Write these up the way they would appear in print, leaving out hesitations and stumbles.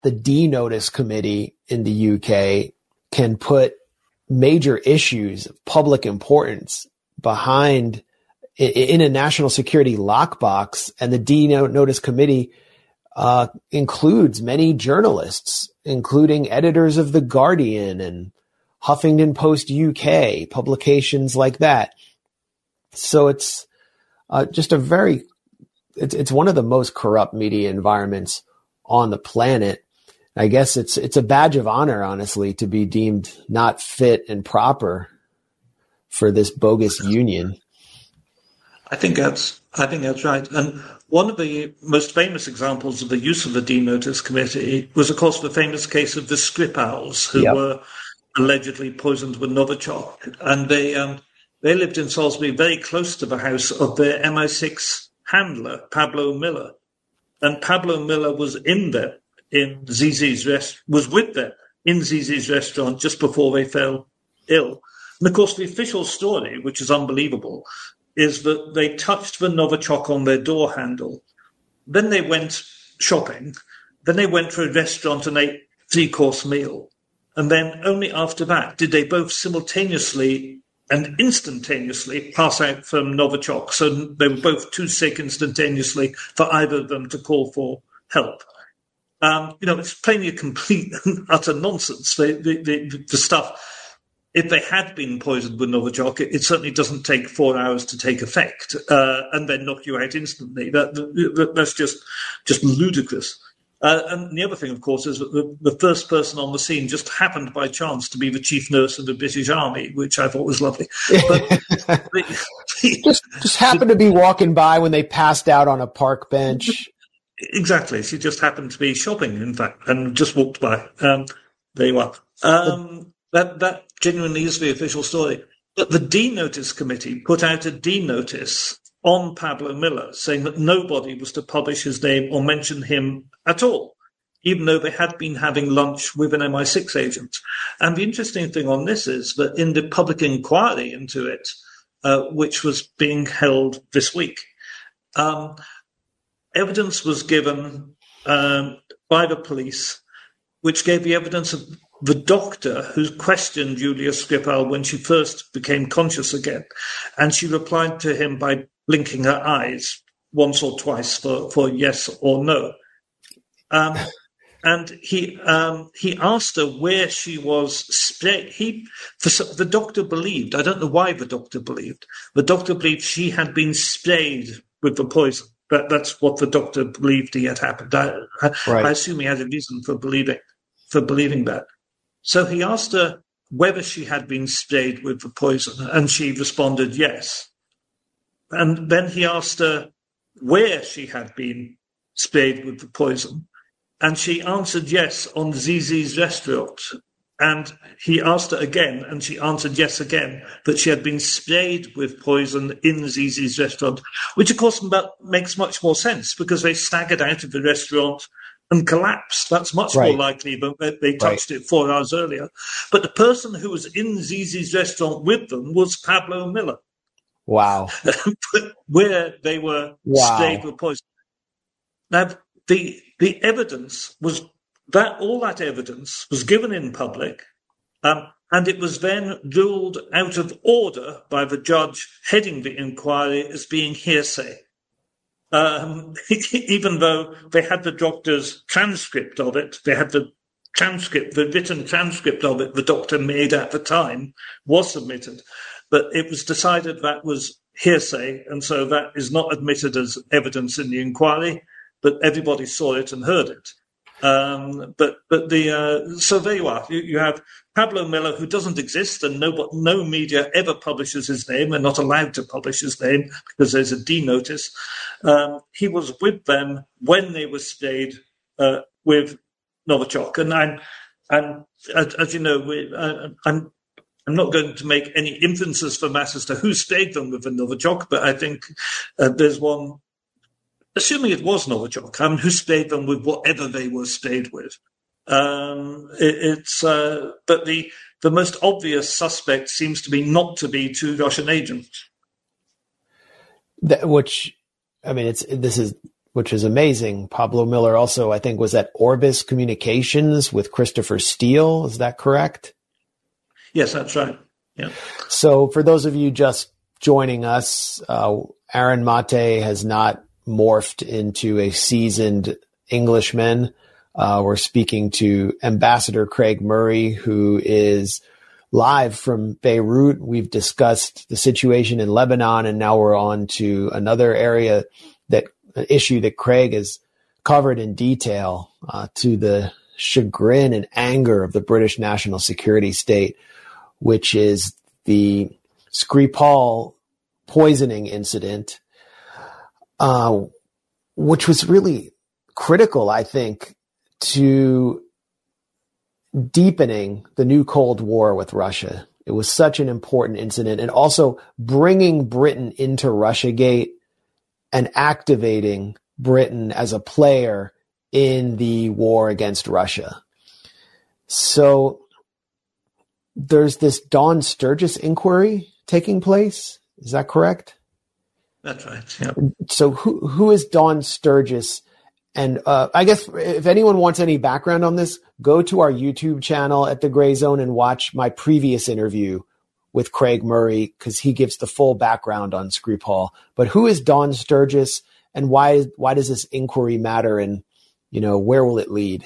the D-Notice Committee in the UK can put major issues of public importance behind in a national security lockbox, and the D-Notice Committee includes many journalists, including editors of The Guardian and Huffington Post UK, publications like that. So it's just it's one of the most corrupt media environments on the planet. I guess it's a badge of honor, honestly, to be deemed not fit and proper for this bogus union. I think that's right. And one of the most famous examples of the use of the D-Notice Committee was, of course, the famous case of the Skripals, who were allegedly poisoned with Novichok. And they lived in Salisbury, very close to the house of their MI6 handler, Pablo Miller. And Pablo Miller was with them in ZZ's restaurant just before they fell ill. And of course, the official story, which is unbelievable, is that they touched the Novichok on their door handle. Then they went shopping. Then they went to a restaurant and ate 3-course meal. And then only after that did they both simultaneously and instantaneously pass out from Novichok. So they were both too sick instantaneously for either of them to call for help. It's plainly a complete and utter nonsense. The stuff, if they had been poisoned with Novichok, it certainly doesn't take 4 hours to take effect and then knock you out instantly. That's just ludicrous. And the other thing, of course, is that the first person on the scene just happened by chance to be the chief nurse of the British Army, which I thought was lovely. But just happened to be walking by when they passed out on a park bench. Exactly. She just happened to be shopping, in fact, and just walked by. There you are. That genuinely is the official story. But the D-Notice Committee put out a D-Notice on Pablo Miller, saying that nobody was to publish his name or mention him at all, even though they had been having lunch with an MI6 agent. And the interesting thing on this is that in the public inquiry into it, which was being held this week, evidence was given by the police, which gave the evidence of the doctor who questioned Julia Skripal when she first became conscious again. And she replied to him by blinking her eyes once or twice for yes or no. And he asked her where she was sprayed. The doctor believed, I don't know why the doctor believed she had been sprayed with the poison. That's what the doctor believed he had happened. I assume he had a reason for believing that. So he asked her whether she had been sprayed with the poison, and she responded yes. And then he asked her where she had been sprayed with the poison, and she answered yes on ZZ's restaurant. And he asked her again, and she answered yes again, that she had been sprayed with poison in ZZ's restaurant, which of course makes much more sense because they staggered out of the restaurant and collapsed. That's much more likely than they touched it 4 hours earlier. But the person who was in ZZ's restaurant with them was Pablo Miller. Wow. Where they were sprayed with poison. Now, the evidence was that all that evidence was given in public, and it was then ruled out of order by the judge heading the inquiry as being hearsay. Even though they had the doctor's transcript of it, they had the written transcript of it the doctor made at the time was submitted. But it was decided that was hearsay, and so that is not admitted as evidence in the inquiry, but everybody saw it and heard it. So there you are. You have Pablo Miller, who doesn't exist, and no media ever publishes his name. They're not allowed to publish his name because there's a D-Notice. He was with them when they were sprayed with Novichok, and as you know, I'm not going to make any inferences from that as to who sprayed them with the Novichok, but I think there's one. Assuming it was Novichok, who sprayed them with whatever they were sprayed with. But the most obvious suspect seems to be not to be two Russian agents. This is which is amazing. Pablo Miller also, I think, was at Orbis Communications with Christopher Steele. Is that correct? Yes, that's right. Yeah. So for those of you just joining us, Aaron Mate has not morphed into a seasoned Englishman. We're speaking to Ambassador Craig Murray, who is live from Beirut. We've discussed the situation in Lebanon, and now we're on to another area, an issue that Craig has covered in detail, to the chagrin and anger of the British national security state, which is the Skripal poisoning incident, which was really critical, I think, to deepening the new Cold War with Russia. It was such an important incident, and also bringing Britain into Russiagate and activating Britain as a player in the war against Russia. So there's this Dawn Sturgis inquiry taking place. Is that correct? That's right. Yeah. So who is Dawn Sturgis? And I guess if anyone wants any background on this, go to our YouTube channel at The Gray Zone and watch my previous interview with Craig Murray, because he gives the full background on Skripal. But who is Dawn Sturgis, and why does this inquiry matter, and where will it lead?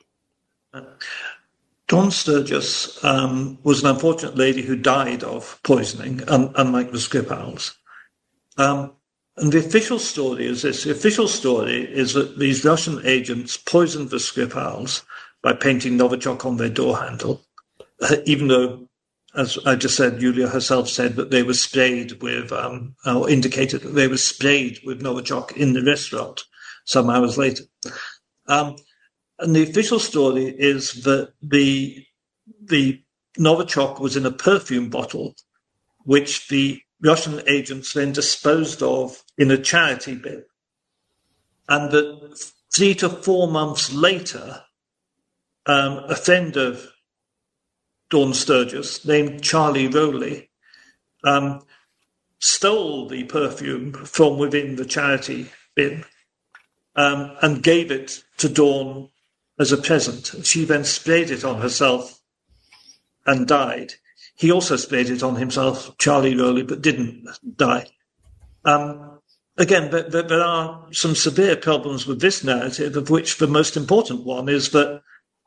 Dawn Sturgis was an unfortunate lady who died of poisoning, unlike the Skripals. And the official story is this. The official story is that these Russian agents poisoned the Skripals by painting Novichok on their door handle, even though, as I just said, Yulia herself said that they were sprayed with, or indicated that they were sprayed with Novichok in the restaurant some hours later. And the official story is that the Novichok was in a perfume bottle, which the Russian agents then disposed of in a charity bin. And that 3 to 4 months later, a friend of Dawn Sturgis, named Charlie Rowley, stole the perfume from within the charity bin and gave it to Dawn as a present. She then sprayed it on herself and died. He also sprayed it on himself, Charlie Rowley, but didn't die. Again, there are some severe problems with this narrative, of which the most important one is that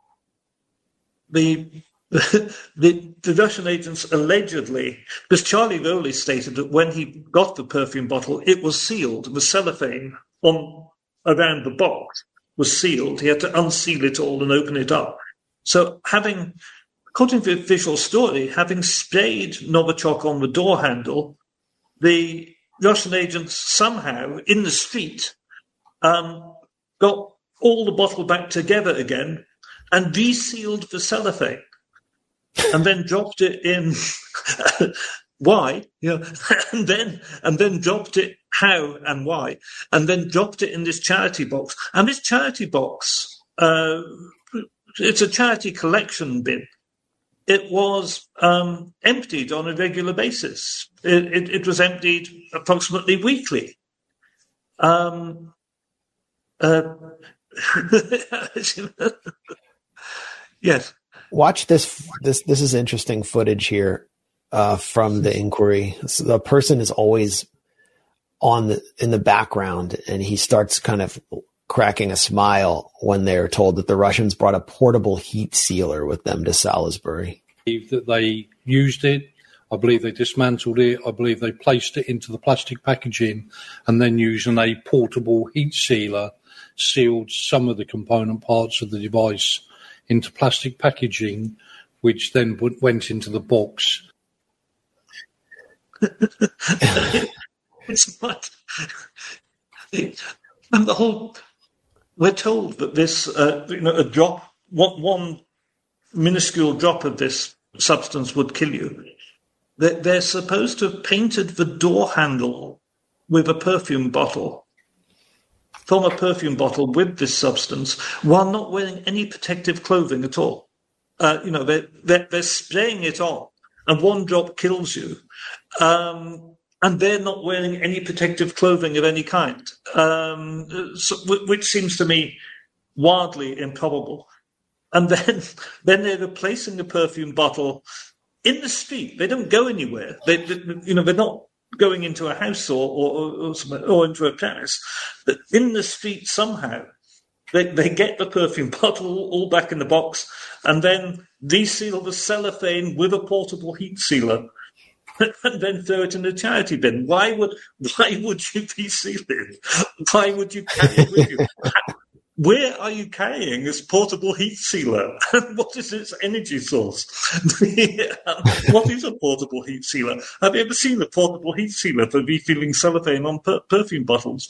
the Russian agents allegedly, because Charlie Rowley stated that when he got the perfume bottle, it was sealed. The cellophane around the box was sealed. He had to unseal it all and open it up. So according to the official story, having sprayed Novichok on the door handle, the Russian agents somehow, in the street, got all the bottle back together again and resealed the cellophane, and then dropped it in. Why? And then dropped it. How and why? And then dropped it in this charity box. And this charity box, it's a charity collection bin. It was emptied on a regular basis. It was emptied approximately weekly. Yes. Watch this. This is interesting footage here from the inquiry. So the person is always in the background, and he starts kind of cracking a smile when they're told that the Russians brought a portable heat sealer with them to Salisbury. That they used it. I believe they dismantled it. I believe they placed it into the plastic packaging and then using a portable heat sealer sealed some of the component parts of the device into plastic packaging, which then went into the box. It's not. And the whole. We're told that this, a drop, one minuscule drop of this substance would kill you. They're supposed to have painted the door handle with a perfume bottle, from a perfume bottle with this substance, while not wearing any protective clothing at all. They're spraying it on, and one drop kills you. and they're not wearing any protective clothing of any kind, which seems to me wildly improbable. And then they're replacing the perfume bottle in the street. They don't go anywhere. They're not going into a house or into a Paris, but in the street somehow they get the perfume bottle all back in the box and then reseal the cellophane with a portable heat sealer and then throw it in the charity bin. Why would you reseal it? Why would you carry it with you? Where are you carrying this portable heat sealer? What is its energy source? What is a portable heat sealer? Have you ever seen a portable heat sealer for refilling cellophane on perfume bottles?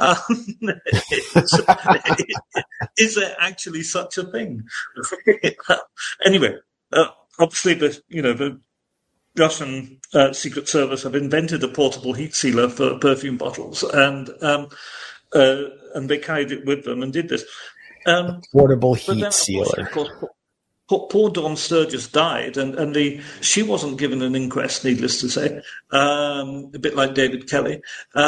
Is there actually such a thing? Anyway, obviously the Russian Secret Service have invented a portable heat sealer for perfume bottles, and they carried it with them and did this. Portable heat sealer. Of course, poor Dawn Sturgis died, and she wasn't given an inquest, needless to say, a bit like David Kelly.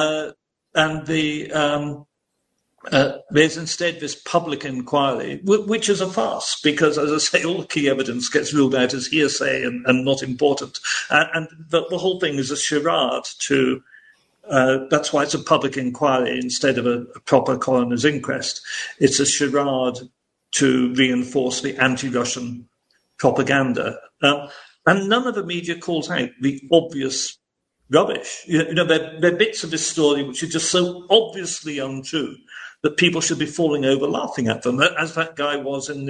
There's instead this public inquiry, which is a farce, because, as I say, all the key evidence gets ruled out as hearsay and not important. And the whole thing is a charade to... that's why it's a public inquiry instead of a proper coroner's inquest. It's a charade to reinforce the anti-Russian propaganda. And none of the media calls out the obvious rubbish. There are bits of this story which are just so obviously untrue that people should be falling over laughing at them, as that guy was in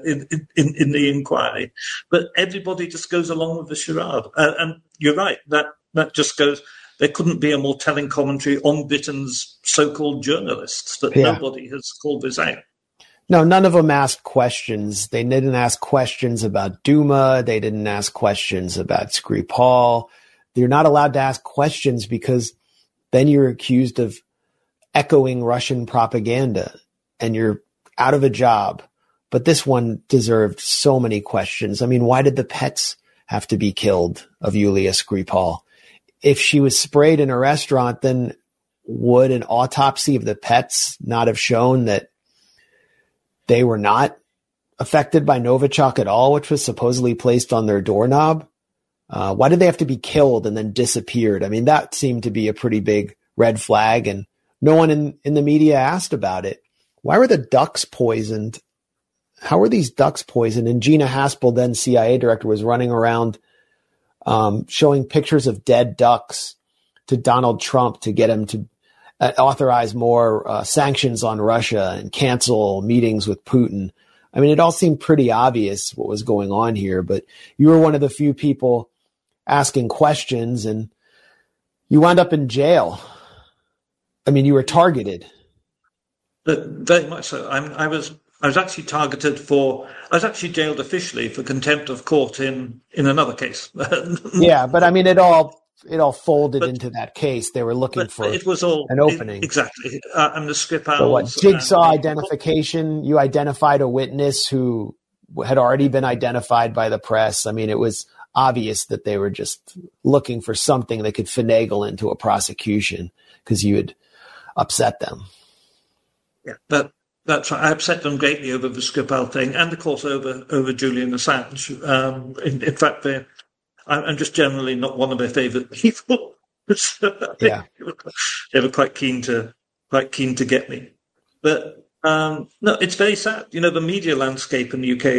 the inquiry. But everybody just goes along with the charade. And you're right, that just goes... There couldn't be a more telling commentary on Britain's so-called journalists, that nobody has called this out. No, none of them asked questions. They didn't ask questions about Duma. They didn't ask questions about Skripal. You're not allowed to ask questions because then you're accused of echoing Russian propaganda and you're out of a job. But this one deserved so many questions. I mean, why did the pets have to be killed of Yulia Skripal? If she was sprayed in a restaurant, then would an autopsy of the pets not have shown that they were not affected by Novichok at all, which was supposedly placed on their doorknob? Why did they have to be killed and then disappeared? I mean, that seemed to be a pretty big red flag, and no one in the media asked about it. Why were the ducks poisoned? How were these ducks poisoned? And Gina Haspel, then CIA director, was running around showing pictures of dead ducks to Donald Trump to get him to authorize more sanctions on Russia and cancel meetings with Putin. I mean, it all seemed pretty obvious what was going on here, but you were one of the few people asking questions and you wound up in jail. I mean, you were targeted. But very much so. I was actually targeted I was actually jailed officially for contempt of court in another case. Yeah, but I mean, it all folded into that case. They were looking for it was all, an opening. Exactly. And the Skripal. So what, jigsaw identification, you identified a witness who had already been identified by the press. I mean, it was obvious that they were just looking for something they could finagle into a prosecution because you had upset them. Yeah, that's right. I upset them greatly over the Skripal thing, and of course over Julian Assange. In fact, I'm just generally not one of their favourite people. Yeah, they were quite keen to get me. But no, it's very sad. The media landscape in the UK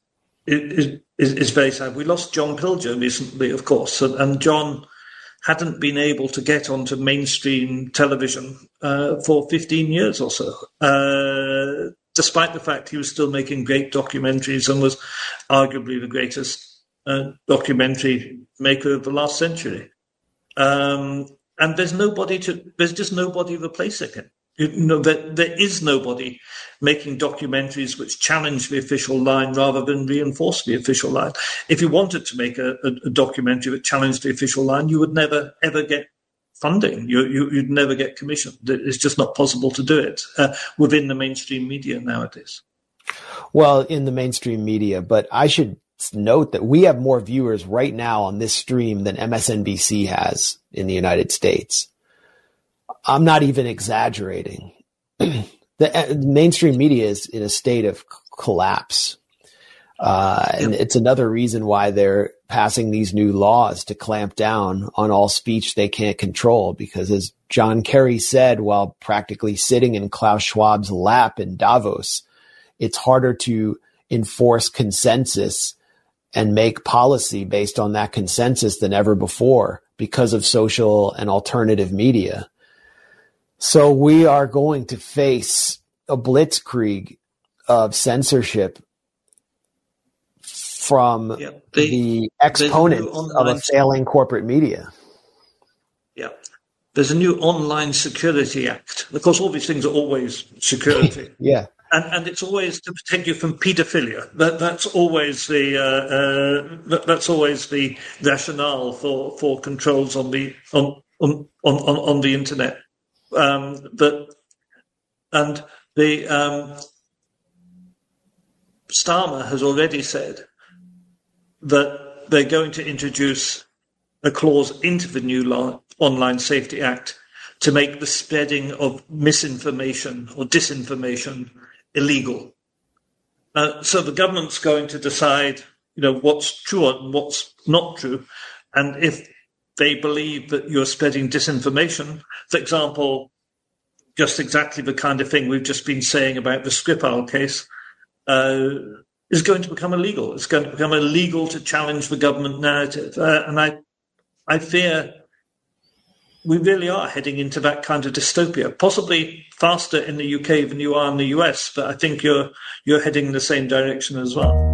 is very sad. We lost John Pilger recently, of course, and John hadn't been able to get onto mainstream television for 15 years or so, despite the fact he was still making great documentaries and was arguably the greatest documentary maker of the last century. And there's just nobody replacing him. There is nobody making documentaries which challenge the official line rather than reinforce the official line. If you wanted to make a documentary that challenged the official line, you would never, ever get funding. You'd never get commissioned. It's just not possible to do it within the mainstream media nowadays. Well, in the mainstream media, but I should note that we have more viewers right now on this stream than MSNBC has in the United States. I'm not even exaggerating. The mainstream media is in a state of collapse. And it's another reason why they're passing these new laws to clamp down on all speech they can't control. Because as John Kerry said while practically sitting in Klaus Schwab's lap in Davos, it's harder to enforce consensus and make policy based on that consensus than ever before because of social and alternative media. So we are going to face a blitzkrieg of censorship from the exponents of a failing corporate media. Yeah. There's a new Online Security Act. Of course, all these things are always security. Yeah. And it's always to protect you from paedophilia. That's always the rationale for controls on the internet. Starmer has already said that they're going to introduce a clause into the new Online Safety Act to make the spreading of misinformation or disinformation illegal. So the government's going to decide, what's true and what's not true. And if they believe that you're spreading disinformation, for example, just exactly the kind of thing we've just been saying about the Skripal case, is going to become illegal. It's going to become illegal to challenge the government narrative. And I fear we really are heading into that kind of dystopia, possibly faster in the UK than you are in the US, but I think you're heading in the same direction as well.